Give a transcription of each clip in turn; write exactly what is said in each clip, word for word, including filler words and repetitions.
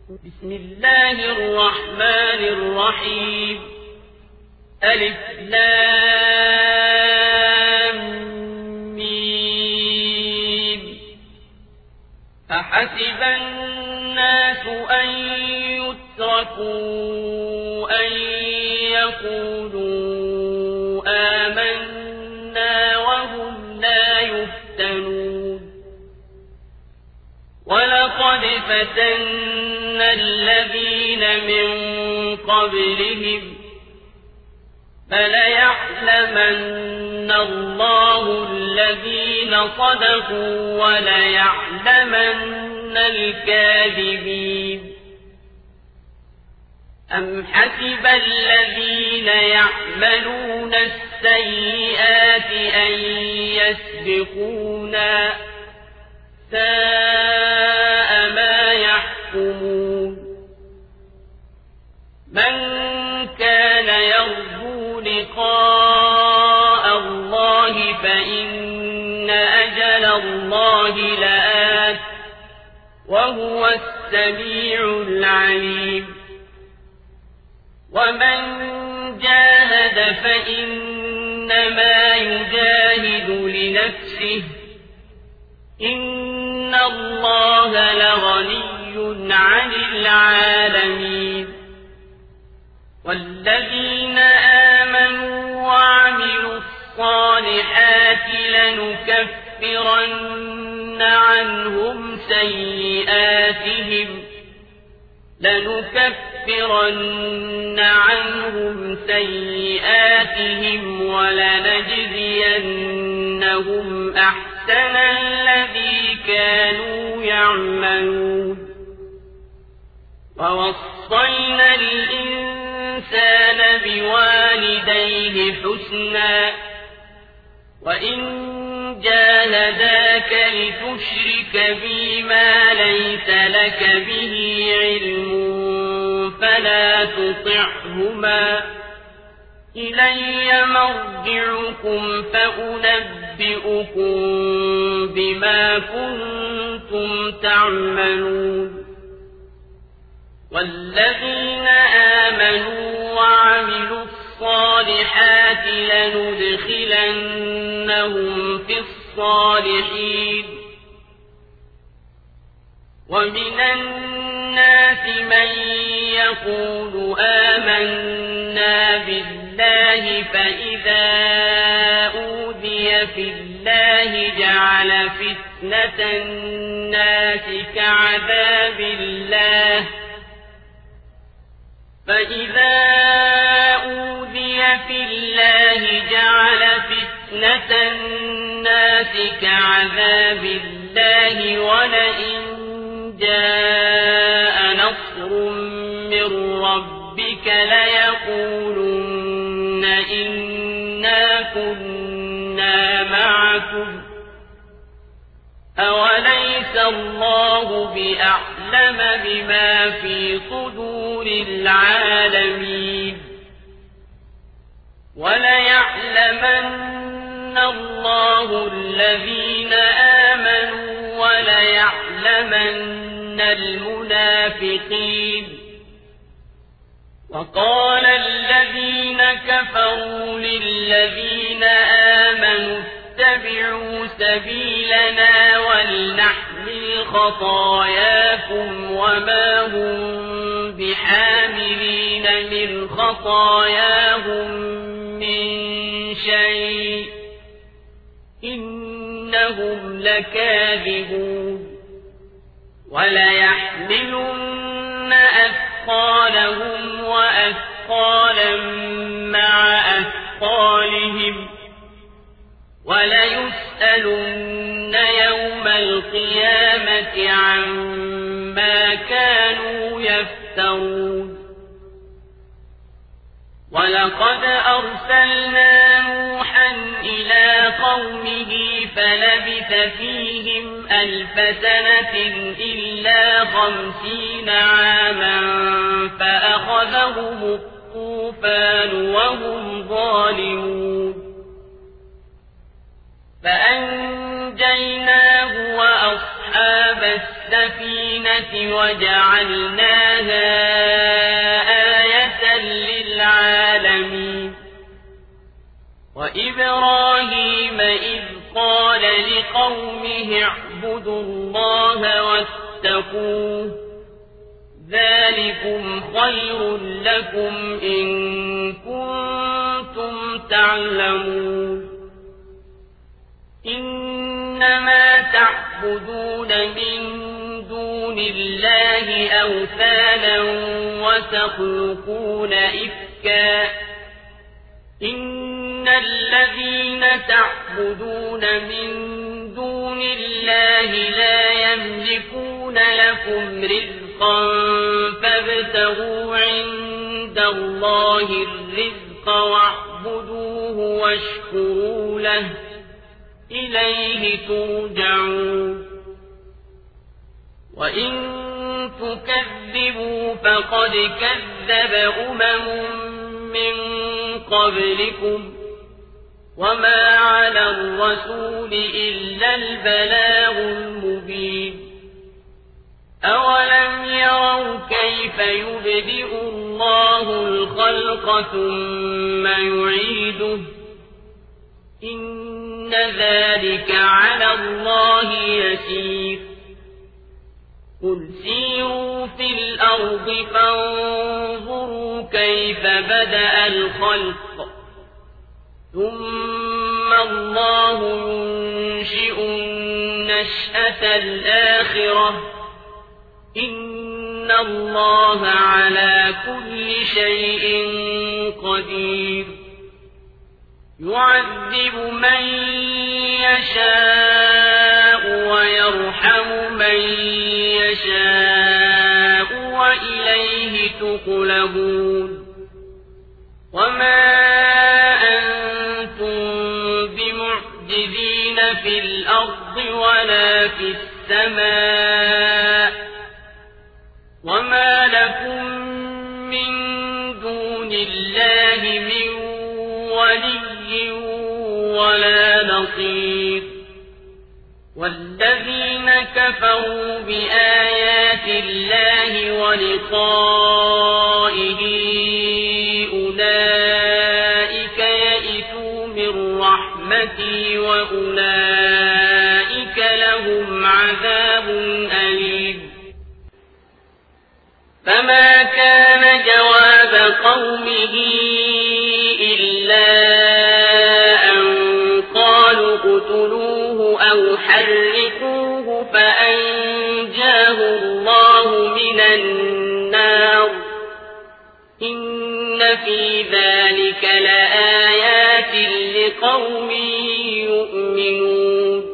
بسم الله الرحمن الرحيم. ألف لام ميم. أحسب الناس أن يتركوا أن يقولوا آمنا وهم لا يفتنون. ولقد فتنا الذين من قبلهم فليعلمن الله الذين صدقوا وليعلمن الكاذبين. أم حسب الذين يعملون السيئات أن يسبقونا ساء ما يحكمون. من كان يرجو لقاء الله فإن أجل الله لآت وهو السميع العليم. ومن جاهد فإنما يجاهد لنفسه إن الله لغني عن العالمين. والذين آمنوا وعملوا الصالحات لنكفرن عنهم سيئاتهم لنكفرن عنهم سيئاتهم ولنجزينهم أحسن الذي كانوا يعملون. ووصينا الإنسان بوالديه حسنا وإن جاهداك لتشرك بي ما ليس لك به علم فلا تطعهما إلي مرجعكم فأنبئكم بما كنتم تعملون. والذين آمنوا وعملوا الصالحات لندخلنهم في الصالحين. ومن الناس من يقول آمنا بالله فإذا أوذي في الله جعل فتنة الناس كعذاب الله فإذا أوذي في الله جعل فتنة الناس كعذاب الله ولئن جاء نصر من ربك ليقولن إنا كنا معكم أوليس الله بأعلم بما في صدور العالمين. وليعلمن الله الذين آمنوا وليعلمن المنافقين. وقال الذين كفروا للذين آمنوا اتبعوا سبيلنا ولنحمل خطاياكم وما هم بحاملين من خطاياهم من شيء إنهم لكاذبون. وليحملن أثقالهم وأثقالا مع أثقالهم وليسألن يوم القيامة عما كانوا يفترون. ولقد أرسلنا نوحا إلى قومه فلبث فيهم ألف سنة إلا خمسين عاما فأخذهم الطوفان وهم ظالمون. فأنجيناه وأصحاب السفينة وجعلناها إبراهيم إذ قال لقومه اعبدوا الله واتقوه ذلكم خير لكم إن كنتم تعلمون إنما تعبدون من دون الله أوثانا وتخلقون إفكا إن الذين تعبدون من دون الله لا يملكون لكم رزقا فابتغوا عند الله الرزق واعبدوه واشكروا له إليه ترجعون وإن تكذبوا فقد كذب أمم من قبلكم وما على الرسول إلا البلاغ المبين أولم يروا كيف يبدئ الله الخلق ثم يعيده إن ذلك على الله يسير قل سيروا في الأرض فانظروا كيف بدأ الخلق ثم الله ينشئ النشأة الآخرة إن الله على كل شيء قدير يعذب من يشاء ويرحم من يشاء وإليه تقلبون وما أنتم بمعجزين في الأرض ولا في السماء وما لكم من دون الله من ولي ولا نصير والذين كفروا بآيات الله ولقائه أولئك يئسوا من رحمتي وأولئك لهم عذاب أليم فما كان جواب قومه إلا أن قالوا اقتلوه أو حرقوه فأنجاه الله من النار إن في ذلك لآيات لقوم يؤمنون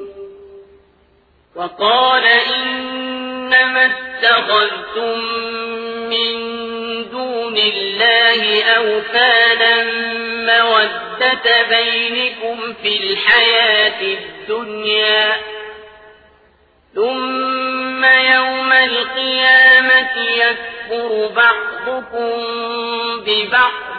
وقال إنما اتخذتم من دون الله أوثانا مودة بينكم في الحياة الدنيا ثم يوم القيامة يكفر بعضكم ببعض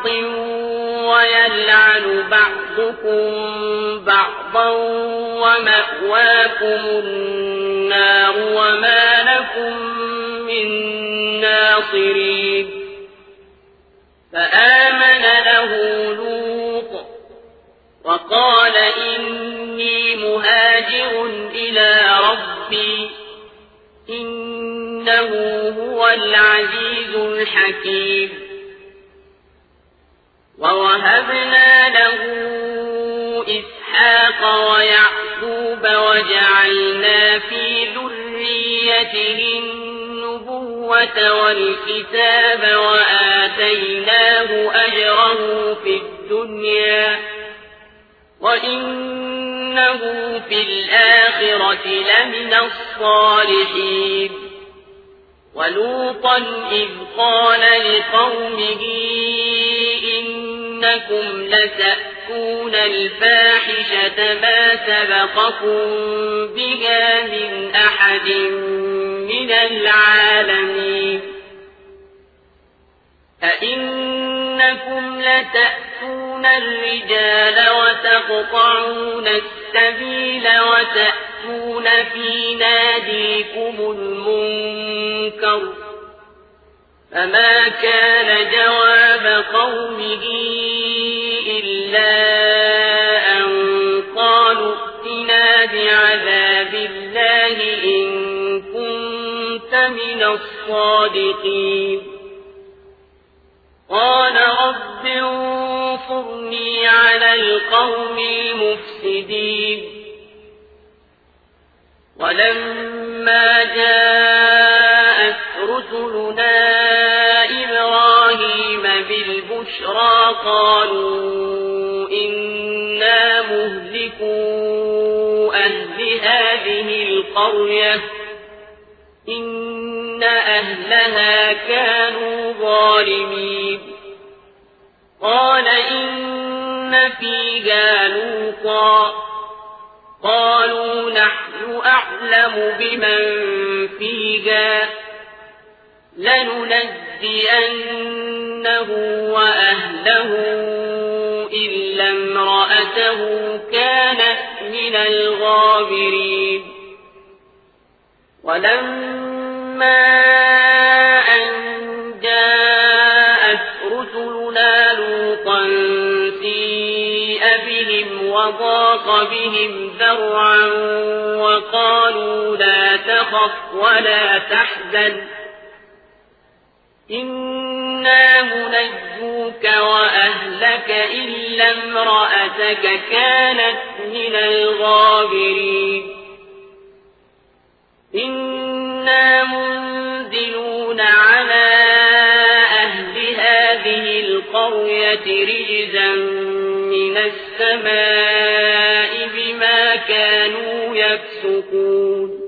ويلعن بعضكم بعضا ومأواكم النار وما لكم من ناصرين فآمن له لوط وقال إني مهاجر إلى ربي إنه هو العزيز الحكيم ووهبنا له إسحاق ويعقوب وجعلنا في ذريته النبوة والكتاب وآتيناه أجره في الدنيا وإنه في الآخرة لمن الصالحين ولوطا إذ قال لقومه إنكم لتأتون الفاحشة ما سبقكم بها من أحد من العالمين أئنكم لتأتون الرجال وتقطعون السبيل وتأتون في ناديكم المنكر فما كان جواب قومه إلا أن الله إن كنت من الصادقين قال رب انصرني على القوم المفسدين ولما جاءت رسلنا إبراهيم بالبشرى قالوا إنا مهلكو أهل هذه القرية إن أهلها كانوا ظالمين قال إن فيها لوطا قالوا نحن أعلم بمن فيها لننجينه وأهله إلا امرأته كانت من الغابرين ولما أن جاءت رسلنا لوطا سيء بهم وضاق بهم ذرعا وقالوا لا تخف ولا تحزن إنا منجوك وأهلك إلا امرأتك كانت من الغابرين إنا منزلون على أهل هذه القرية رجزا من السماء بما كانوا يفسقون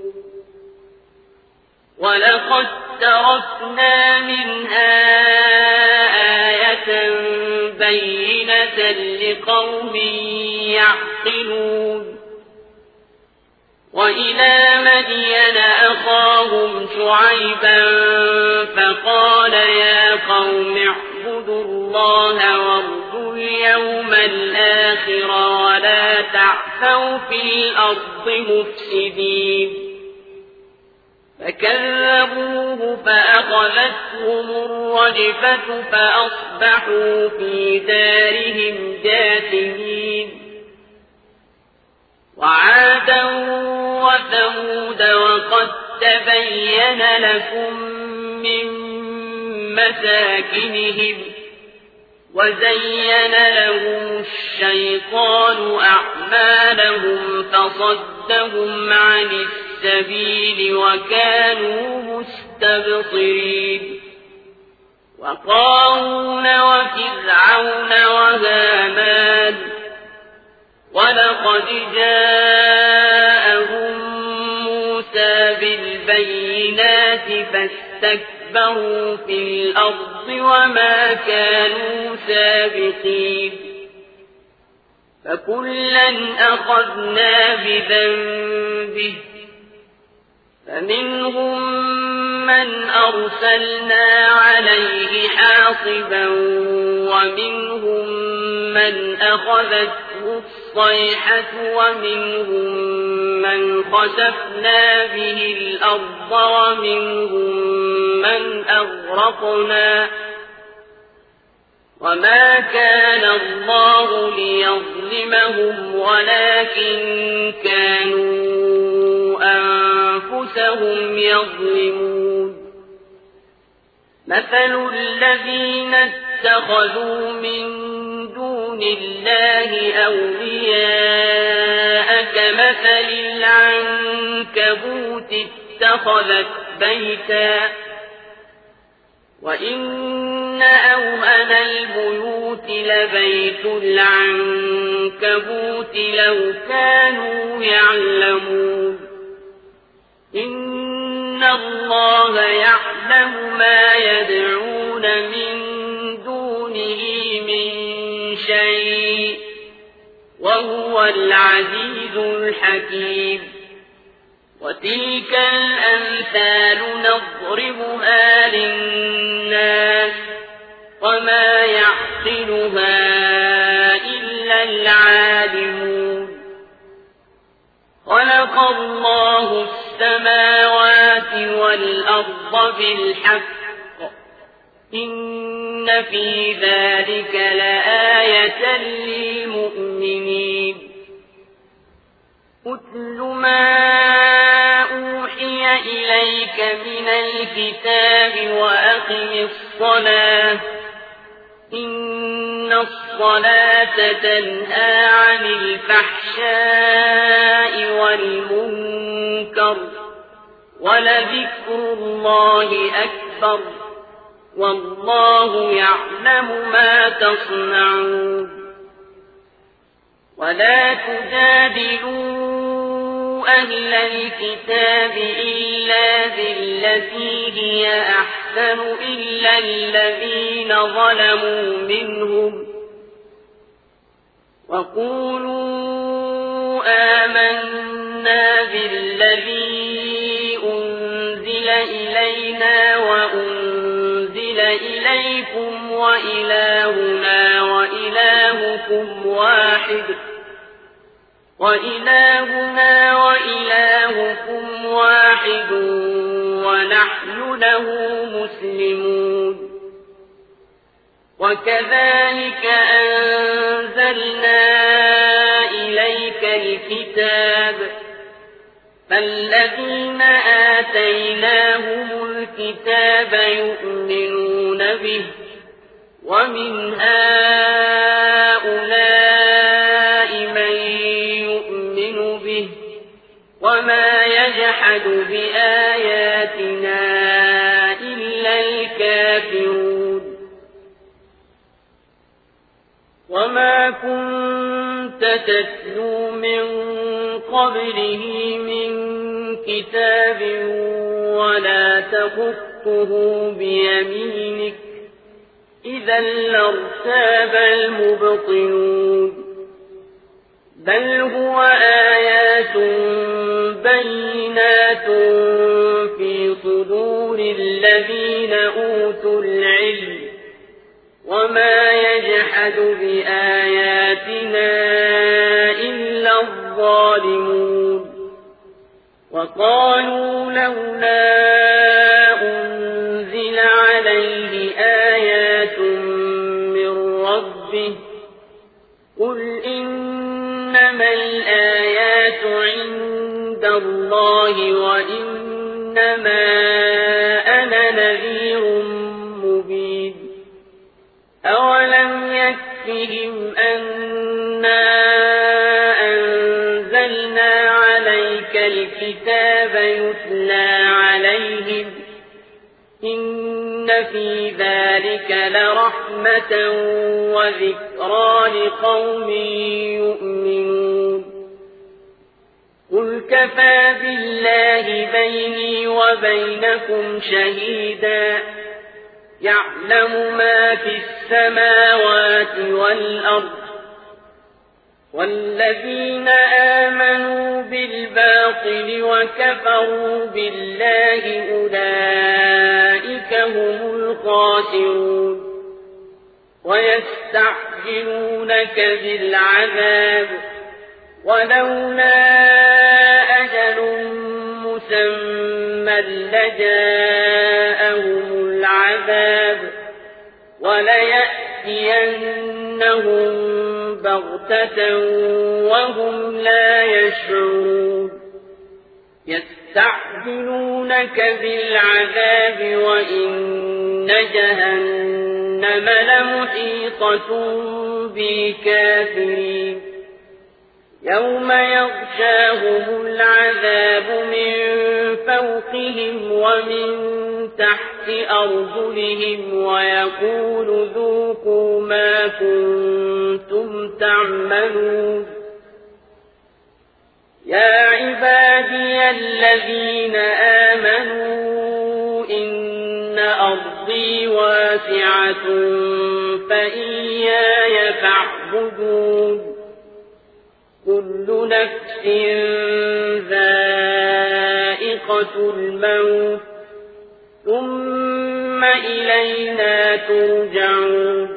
ولقد تركنا منها آية بينة لقوم يعقلون وإلى مدين أخاهم شعيبا فقال يا قوم اعبدوا الله وارجوا اليوم الآخر ولا تعثوا في الأرض مفسدين فكذبوه فأخذتهم الرجفة فأصبحوا في دارهم جاثمين وعادا وثمود وقد تبين لكم من مساكنهم وزين لهم الشيطان أعمالهم فصدهم عن السبيل وكانوا مستبصرين وقارون وفرعون وهامان ولقد جاءهم موسى بالبينات فاستكبروا في الأرض وما كانوا سابقين فكلا أخذنا بذنبه فمنهم من أرسلنا عليه حاصبا ومنهم من أخذته الصيحة ومنهم من خسفنا به الأرض ومنهم من أغرقنا وما كان الله ليظلمهم ولكن كانوا أنفسهم يظلمون مثل الذين اتخذوا من دون الله أولياء كمثل العنكبوت اتخذت بيتا وإن أوهن البيوت لبيت العنكبوت لو كانوا يعلمون إن الله يعلم ما يدعون من دونه من شيء وهو العزيز الحكيم وتلك الأمثال نضربها للناس وما يعقلها إلا العالمون خلق الله السماوات والأرض بالحق إن في ذلك لآية للمؤمنين أتل ما إليك من الكتاب وأقم الصلاة إن الصلاة تنهى عن الفحشاء والمنكر ولذكر الله أكبر والله يعلم ما تصنعون ولا تجادلوا أهل الكتاب إلا بالتي هي أحسن إلا الذين ظلموا منهم وقولوا آمنا بالذي أنزل إلينا وأنزل إليكم وإلهنا وإلهكم واحد وإلهنا وإلهكم واحد ونحن له مسلمون وكذلك أنزلنا إليك الكتاب فالذين آتيناهم الكتاب يؤمنون به ومن هؤلاء من يؤمن به وما يجحد بآياتنا إلا الكافرون وما كنت تتلو من قبله من كتاب ولا تخطه بيمينك إذا لارتاب المبطلون بل هو آيات بينات في صدور الذين أوتوا العلم وما يجحد بآياتنا إلا الظالمون وقالوا لولا أنزل عليه آيات من ربه قل إنما الآيات عند الله وإنما أنا نذير مبين أولم يكفهم أنا أنزلنا عليك الكتاب يتلى عليهم إن في ذلك لرحمة وذكرى لقوم يؤمنون قل كفى بالله بيني وبينكم شهيدا يعلم ما في السماوات والأرض والذين آمنوا بالباطل وكفروا بالله أولئك هم الخاسرون ويستعجلونك بالعذاب ولولا أجل مسمى لجاءهم العذاب وليأتينهم بغتة وهم لا يشعرون يستعجلونك بالعذاب وإن جهنم لمحيطة بالكافرين يوم يغشاهم العذاب من فوقهم ومن تحت أرجلهم ويقول ذوقوا ما كنتم تعملون يا عبادي الذين آمنوا إن أرضي واسعة فإياي فاعبدون كل نفس ذائقة الموت ثم إلينا ترجعون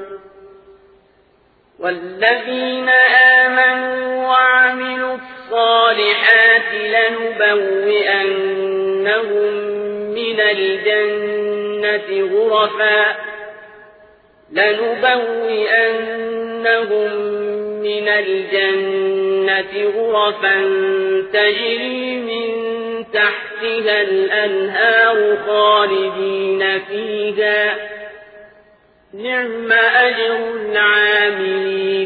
والذين آمنوا وعملوا الصالحات لنبوئنهم من الجنة غرفا لنبوئنهم من الجنة غرفا تجري من تحت تحتها الأنهار خالدين فيها نعم أجر العاملين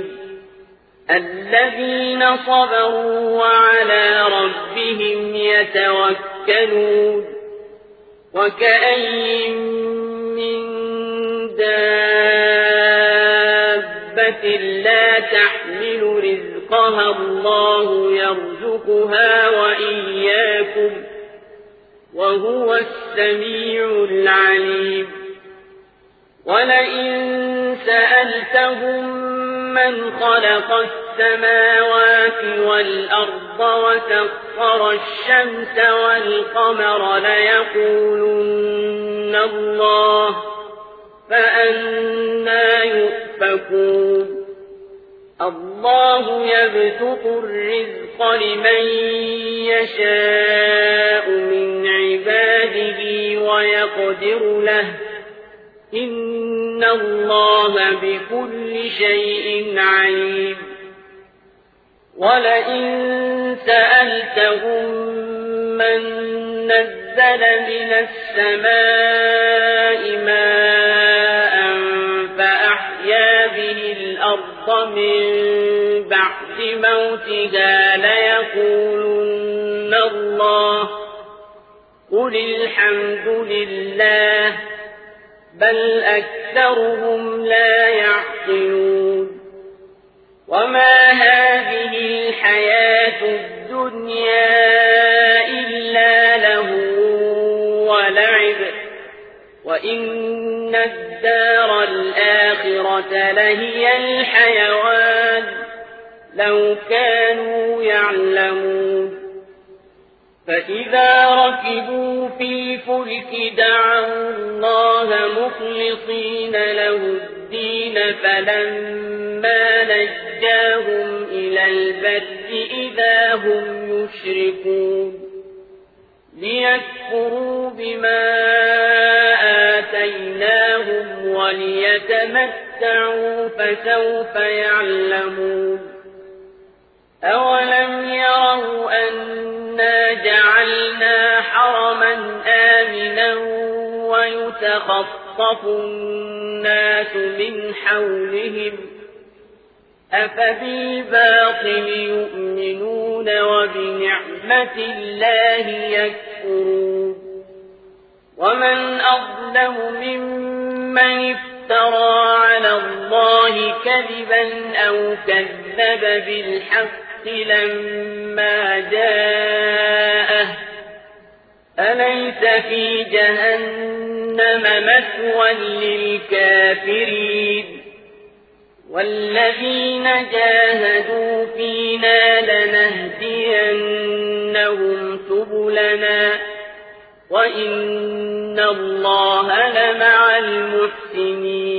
الذين صبروا وعلى ربهم يتوكلون وكأين من دابة لا تحمل رزقها الله يرزقها وإياكم وهو السميع العليم ولئن سألتهم من خلق السماوات والأرض وسخر الشمس والقمر ليقولن الله فأنى يؤفكون الله يبسط الرزق لمن يشاء من عباده ويقدر له إن الله بكل شيء عليم ولئن سألتهم من نزل من السماء ماء فأحيا به الأرض من بعد موتها ليقولن الله قل الحمد لله بل أكثرهم لا يعقلون وما هذه الحياة الدنيا إلا له ولعب وإن الدار الآخرة لهي الحيوان لو كانوا يعلمون فإذا ركبوا في الفلك دعوا الله مخلصين له الدين فلما نجاهم إلى البر إذا هم يشركون ليكفروا بما آتيناهم وليتمتعوا فسوف يعلمون أولم يروا أنا جعلنا حرما آمنا ويتخطف الناس من حولهم أفبالباطل يؤمنون وبنعمة الله يكفرون ومن أظلم ممن افترى على الله كذبا أو كذب بالحق لما جاءه أليس في جهنم مثوى للكافرين والذين جاهدوا فينا لنهدينهم سبلنا وإن الله لمع المحسنين